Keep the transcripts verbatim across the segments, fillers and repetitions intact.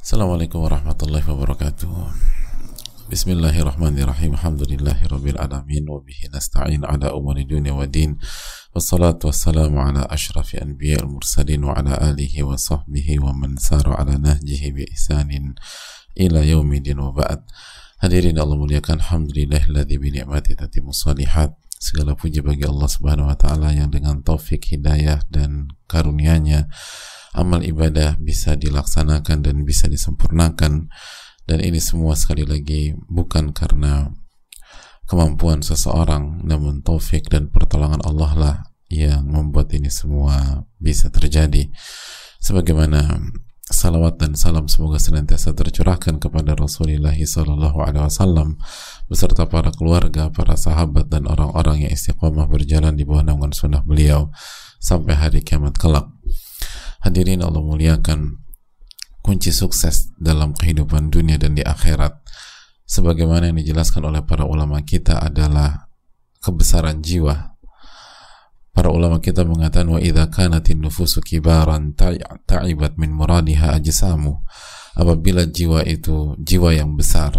Assalamualaikum warahmatullahi wabarakatuh. Bismillahirrahmanirrahim. Alhamdulillahirabbil alamin wa bihi nasta'in ala umuri dunya waddin. Wassalatu wassalamu ala asyrafil anbiya'il mursalin wa ala alihi wa sahbihi wa man sara ala nahjihi bi ihsanin ila yaumiddin wa ba'd. Hadirin Allah muliakan, alhamdulillahilladzi bi ni'mati tatimmus shalihat. Segala puji bagi Allah Subhanahu wa taala yang dengan taufik, hidayah dan karunia-Nya amal ibadah bisa dilaksanakan dan bisa disempurnakan, dan ini semua sekali lagi bukan karena kemampuan seseorang, namun taufik dan pertolongan Allah lah yang membuat ini semua bisa terjadi. Sebagaimana salawat dan salam semoga senantiasa tercurahkan kepada Rasulullah sallallahu alaihi wasallam beserta para keluarga, para sahabat dan orang-orang yang istiqomah berjalan di bawah naungan sunnah beliau sampai hari kiamat kelak. Hadirin Allah muliakan, kunci sukses dalam kehidupan dunia dan di akhirat sebagaimana yang dijelaskan oleh para ulama kita adalah kebesaran jiwa. Para ulama kita mengatakan wa idza kanatin nufusu kibaran ta'ibat min muradiha ajsamu. Apabila jiwa itu jiwa yang besar,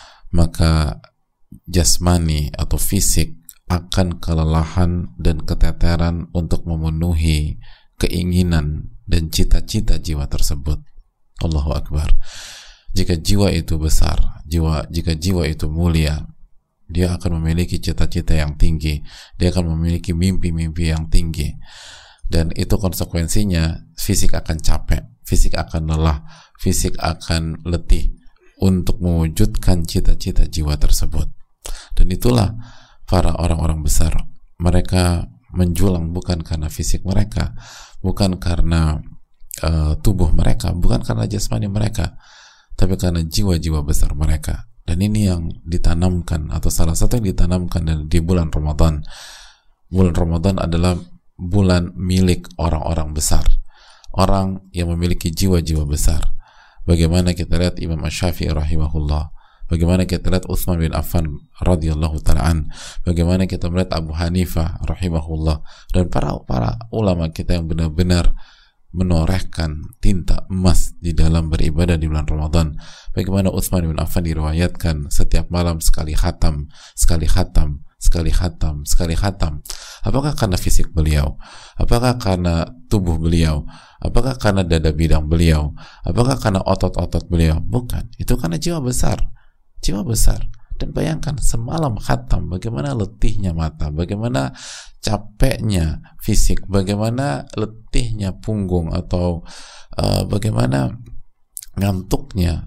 maka jasmani atau fisik akan kelelahan dan keteteran untuk memenuhi keinginan dan cita-cita jiwa tersebut. Allahu Akbar. Jika jiwa itu besar, jiwa jika jiwa itu mulia, dia akan memiliki cita-cita yang tinggi, dia akan memiliki mimpi-mimpi yang tinggi, dan itu konsekuensinya fisik akan capek, fisik akan lelah, fisik akan letih untuk mewujudkan cita-cita jiwa tersebut. Dan itulah para orang-orang besar, mereka menjulang bukan karena fisik mereka, bukan karena uh, tubuh mereka, bukan karena jasmani mereka, tapi karena jiwa-jiwa besar mereka. Dan ini yang ditanamkan, atau salah satu yang ditanamkan di bulan Ramadan. Bulan Ramadan adalah bulan milik orang-orang besar, orang yang memiliki jiwa-jiwa besar. Bagaimana kita lihat Imam Asy-Syafi'i rahimahullah, bagaimana kita lihat Utsman bin Affan radhiyallahu ta'ala, bagaimana kita melihat Abu Hanifah rahimahullah, dan para para ulama kita yang benar-benar menorehkan tinta emas di dalam beribadah di bulan Ramadan. Bagaimana Utsman bin Affan diriwayatkan setiap malam sekali khatam, sekali khatam, sekali khatam, sekali khatam. Apakah karena fisik beliau? Apakah karena tubuh beliau? Apakah karena dada bidang beliau? Apakah karena otot-otot beliau? Bukan. Itu karena jiwa besar. Jiwa besar. Dan bayangkan semalam khatam, bagaimana letihnya mata, bagaimana capeknya fisik, bagaimana letihnya punggung, atau uh, bagaimana ngantuknya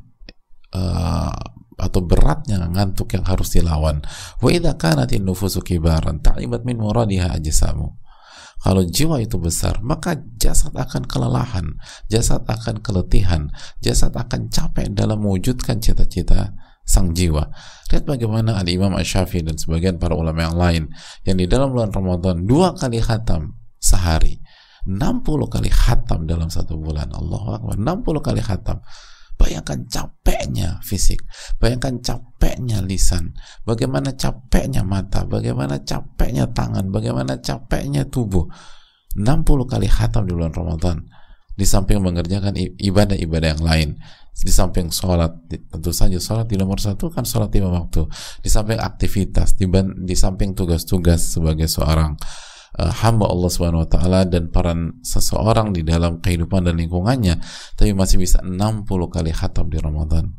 uh, atau beratnya ngantuk yang harus dilawan. Wa idza kanatin nufusu kibaran ta'ibat min muradiha ajsamu. Kalau jiwa itu besar, maka jasad akan kelelahan, jasad akan keletihan, jasad akan capek dalam mewujudkan cita-cita sang jiwa. Lihat bagaimana Al-Imam Asy-Syafi'i dan sebagian para ulama yang lain yang di dalam bulan Ramadan dua kali khatam sehari, enam puluh kali khatam dalam satu bulan. Allahu Akbar, enam puluh kali khatam. Bayangkan capeknya fisik, bayangkan capeknya lisan, bagaimana capeknya mata, bagaimana capeknya tangan, bagaimana capeknya tubuh. enam puluh kali khatam di bulan Ramadan, di samping mengerjakan ibadah-ibadah yang lain, di samping sholat, tentu saja sholat di nomor satu kan sholat lima waktu, di samping aktivitas, di, di samping tugas-tugas sebagai seorang uh, hamba Allah Subhanahu wa taala dan peran seseorang di dalam kehidupan dan lingkungannya, tapi masih bisa enam puluh kali khatam di Ramadan.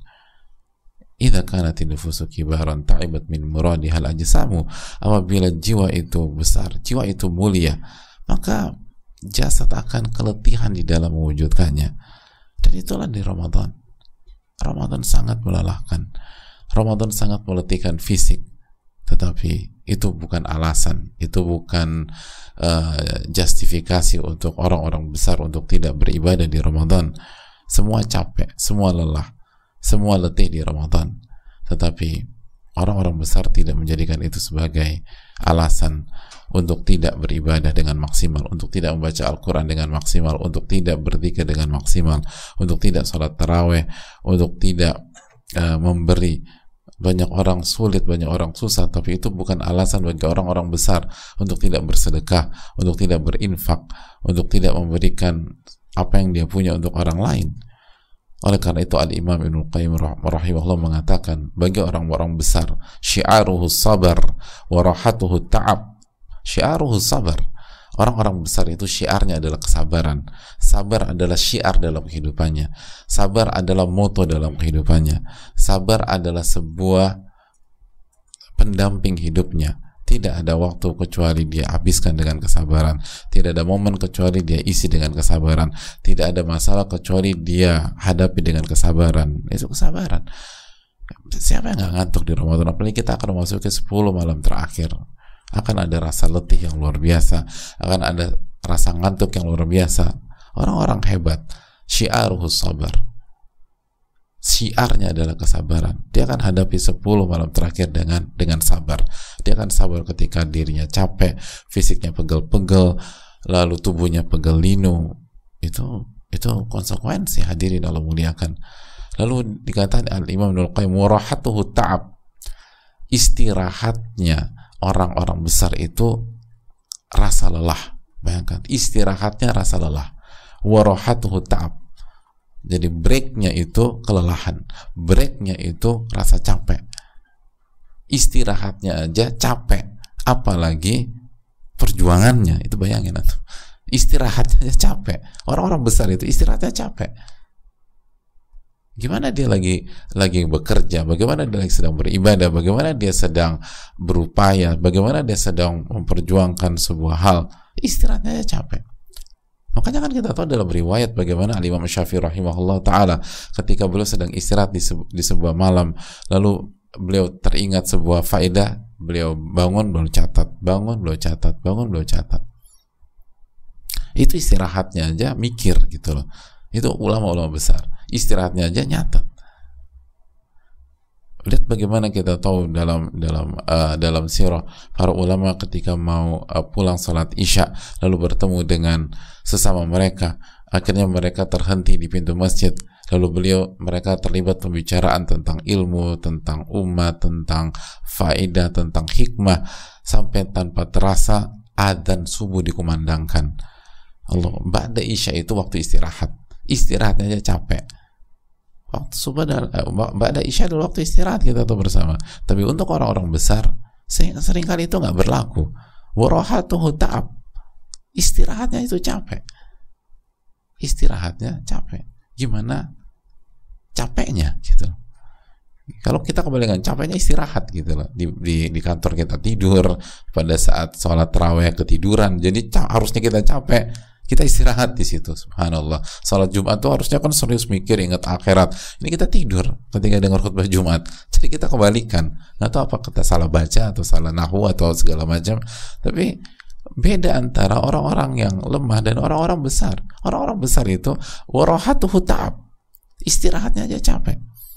Idza kanatin nufusu kibaran ta'ibat min muradihal ajsamu. Apabila jiwa itu besar, jiwa itu mulia, maka jasad akan keletihan di dalam mewujudkannya. Dan itulah di Ramadan. Ramadan sangat melelahkan, Ramadan sangat meletihkan fisik, tetapi itu bukan alasan, itu bukan uh, justifikasi untuk orang-orang besar untuk tidak beribadah di Ramadan. Semua capek, semua lelah, semua letih di Ramadan, tetapi orang-orang besar tidak menjadikan itu sebagai alasan untuk tidak beribadah dengan maksimal, untuk tidak membaca Al-Quran dengan maksimal, untuk tidak berzikir dengan maksimal, untuk tidak sholat taraweh, untuk tidak uh, memberi. Banyak orang sulit, banyak orang susah, tapi itu bukan alasan bagi orang-orang besar untuk tidak bersedekah, untuk tidak berinfak, untuk tidak memberikan apa yang dia punya untuk orang lain. Oleh karena itu Al-Imam Ibnu Qayyim rahimahullah mengatakan, bagi orang-orang besar, syi'aruhu sabar wa rahatuhu ta'ab. Syi'aruhu sabar. Orang-orang besar itu syiarnya adalah kesabaran. Sabar adalah syiar dalam kehidupannya. Sabar adalah moto dalam kehidupannya. Sabar adalah sebuah pendamping hidupnya. Tidak ada waktu kecuali dia habiskan dengan kesabaran. Tidak ada momen kecuali dia isi dengan kesabaran. Tidak ada masalah kecuali dia hadapi dengan kesabaran. Itu kesabaran. Siapa yang nggak ngantuk di Ramadan? Apalagi kita akan memasuki sepuluh malam terakhir. Akan ada rasa letih yang luar biasa. Akan ada rasa ngantuk yang luar biasa. Orang-orang hebat, syiaruhus sabar. Syiarnya adalah kesabaran. Dia akan hadapi sepuluh malam terakhir dengan dengan sabar. Dia akan sabar ketika dirinya capek, fisiknya pegel-pegel, lalu tubuhnya pegel linu. Itu itu konsekuensi, hadirin Allah muliakan. Lalu dikatakan Al-Imam Ibnu Qayyim, warahatuhu ta'ab. Istirahatnya orang-orang besar itu rasa lelah. Bayangkan, istirahatnya rasa lelah. Warahatuhu ta'ab. Jadi breaknya itu kelelahan, breaknya itu rasa capek. Istirahatnya aja capek, apalagi perjuangannya. Itu bayangin atau istirahatnya aja capek. Orang-orang besar itu istirahatnya capek. Gimana dia lagi lagi bekerja, bagaimana dia lagi sedang beribadah, bagaimana dia sedang berupaya, bagaimana dia sedang memperjuangkan sebuah hal, istirahatnya aja capek. Makanya kan kita tahu dalam riwayat bagaimana Al-Imam Syafi'i rahimahullah ta'ala ketika beliau sedang istirahat di, sebu di sebuah malam, lalu beliau teringat sebuah faedah, beliau bangun, beliau catat, bangun, beliau catat, bangun, beliau catat. Itu istirahatnya aja mikir gitu loh. Itu ulama-ulama besar, istirahatnya aja nyatat. Lihat bagaimana kita tahu dalam dalam uh, dalam sirah para ulama ketika mau uh, pulang salat Isya lalu bertemu dengan sesama mereka, akhirnya mereka terhenti di pintu masjid, lalu beliau mereka terlibat pembicaraan tentang ilmu, tentang umat, tentang faedah, tentang hikmah, sampai tanpa terasa adzan subuh dikumandangkan. Allah, ba'da Isya itu waktu istirahat, istirahatnya aja capek. Waktu subuh dan ba'da Isya adalah waktu istirahat kita tuh bersama. Tapi untuk orang-orang besar sering, sering kali itu nggak berlaku. Warahatuhu ta'ab. Istirahatnya itu capek. Istirahatnya capek. Gimana capeknya gitu. Kalau kita kembali dengan capeknya istirahat gitu loh. Di, di, di kantor kita tidur, pada saat sholat tarawih ketiduran. Jadi harusnya kita capek, kita istirahat di situ. Subhanallah. Salat Jumat tuh harusnya kan serius mikir, ingat akhirat. Ini kita tidur ketika dengar khutbah Jumat. Jadi kita kembalikan. Nggak tahu apa kita salah baca atau salah nahwu atau segala macam. Tapi beda antara orang-orang yang lemah dan orang-orang besar. Orang-orang besar itu warahatuhu ta'ab. Istirahatnya aja capek.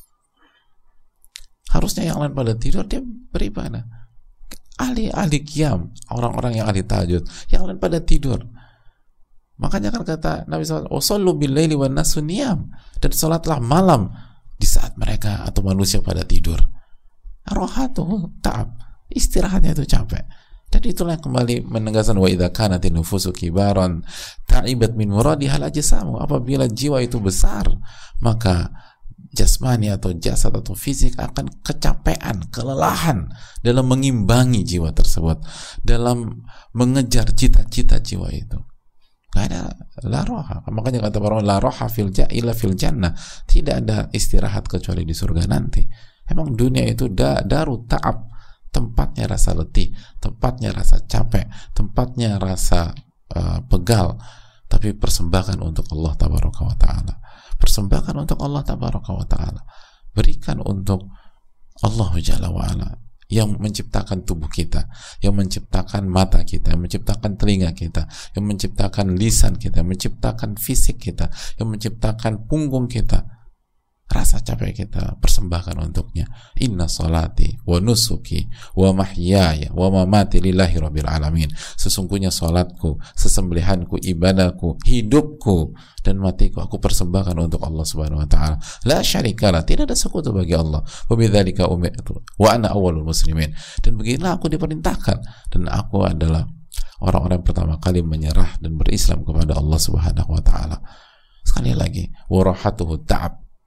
Harusnya yang lain pada tidur, dia beribadah. Ahli-ahli qiyam, orang-orang yang ahli tahajud, yang lain pada tidur. Makanya kan kata Nabi shallallahu alaihi wasallam, "Shallu bil-laili wan nasu niyam." Dan salatlah malam di saat mereka atau manusia pada tidur. Rahatuhu ta'ab. Istirahatnya itu capek. Dan itulah yang kembali menegaskan wa idza kanat nufusu kibaran ta'ibat min muradiha al-ajsamu. Apabila jiwa itu besar, maka jasmani atau jasad atau fisik akan kecapean, kelelahan dalam mengimbangi jiwa tersebut, dalam mengejar cita-cita jiwa itu. Gak ada la roha. Makanya kata orang la roha fil illa fil jannah. Tidak ada istirahat kecuali di surga nanti. Emang dunia itu da, daru ta'ab, tempatnya rasa letih, tempatnya rasa capek, tempatnya rasa uh, pegal, tapi persembahkan untuk Allah tabaraka wa ta'ala. Persembahkan untuk Allah tabaraka wa ta'ala. Berikan untuk Allah jalla wa ala, yang menciptakan tubuh kita, yang menciptakan mata kita, yang menciptakan telinga kita, yang menciptakan lisan kita, yang menciptakan fisik kita, yang menciptakan punggung kita. Rasa capek kita persembahkan untuknya. Inna salati wa nusuki wa mahyaya wa mamati lillahi rabbil alamin. Sesungguhnya salatku, sesembelihanku, ibadahku, hidupku dan matiku aku persembahkan untuk Allah Subhanahu wa taala. La syarikalah, tidak ada sekutu bagi Allah. Wa bidzalika umirtu wa ana awwalul muslimin. Dan beginilah aku diperintahkan, dan aku adalah orang-orang yang pertama kali menyerah dan berislam kepada Allah Subhanahu wa taala. Sekali lagi, warahatuhu ta'ab.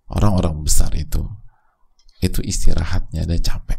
orang-orang besar itu itu istirahatnya ada capek.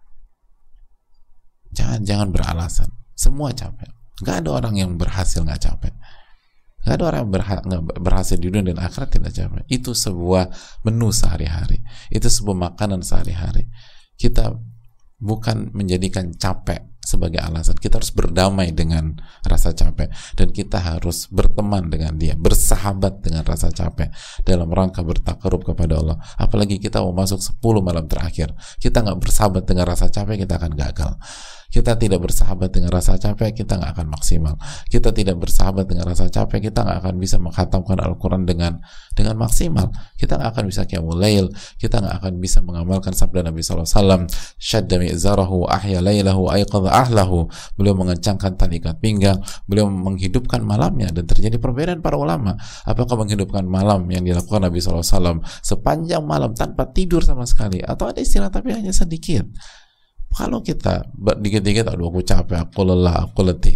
Jangan jangan beralasan. Semua capek. Nggak ada orang yang berhasil nggak capek. Nggak ada orang yang berha berhasil di dunia dan akhirat tidak capek. Itu sebuah menu sehari-hari. Itu sebuah makanan sehari-hari. Kita bukan menjadikan capek sebagai alasan. Kita harus berdamai dengan rasa capek, dan kita harus berteman dengan dia, bersahabat dengan rasa capek dalam rangka bertakarub kepada Allah. Apalagi kita mau masuk sepuluh malam terakhir, kita nggak bersahabat dengan rasa capek, kita akan gagal. Kita tidak bersahabat dengan rasa capek, kita nggak akan maksimal. Kita tidak bersahabat dengan rasa capek, kita nggak akan bisa mengkhatamkan Al-Quran dengan dengan maksimal. Kita nggak akan bisa qiyamul lail, kita nggak akan bisa mengamalkan sabda Nabi shallallahu alaihi wasallam, syadda mi'zarahu ahya lailahu aiqadha ahlahu. Beliau mengencangkan tali ikat pinggang, beliau menghidupkan malamnya, dan terjadi perbedaan para ulama. Apakah menghidupkan malam yang dilakukan Nabi shallallahu alaihi wasallam sepanjang malam tanpa tidur sama sekali, atau ada istirahat tapi hanya sedikit? Kalau kita dikit-dikit, aduh aku capek, aku lelah, aku letih,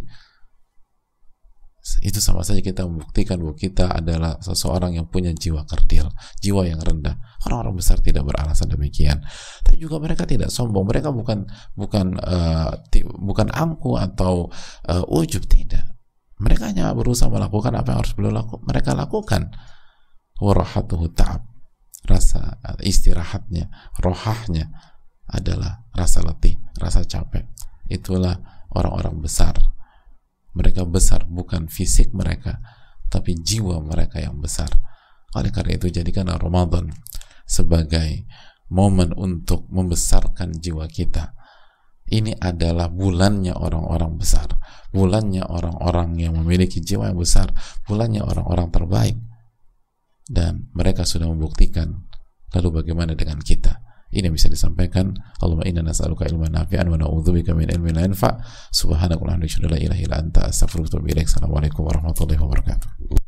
itu sama saja kita membuktikan bahwa kita adalah seseorang yang punya jiwa kerdil, jiwa yang rendah. Orang-orang besar tidak beralasan demikian, tapi juga mereka tidak sombong. Mereka bukan bukan uh, bukan angku atau uh, ujub, tidak. Mereka hanya berusaha melakukan apa yang harus beliau laku, mereka lakukan. Warahatuhu ta'ab, rasa istirahatnya, rohahnya adalah rasa letih, rasa capek. Itulah orang-orang besar. Mereka besar bukan fisik mereka, tapi jiwa mereka yang besar. Oleh karena itu, jadikan Ramadan sebagai momen untuk membesarkan jiwa kita. Ini adalah bulannya orang-orang besar, bulannya orang-orang yang memiliki jiwa yang besar, bulannya orang-orang terbaik, dan mereka sudah membuktikan. Lalu bagaimana dengan kita? Ini bisa disampaikan. Allahumma inna nas'aluka ilman nafi'an wa na'udzubika min ilmin la yanfa'. Subhanakallahumma wa bihamdika la ilaha illa anta astaghfiruka wa atubu ilaik. Assalamualaikum warahmatullahi wabarakatuh.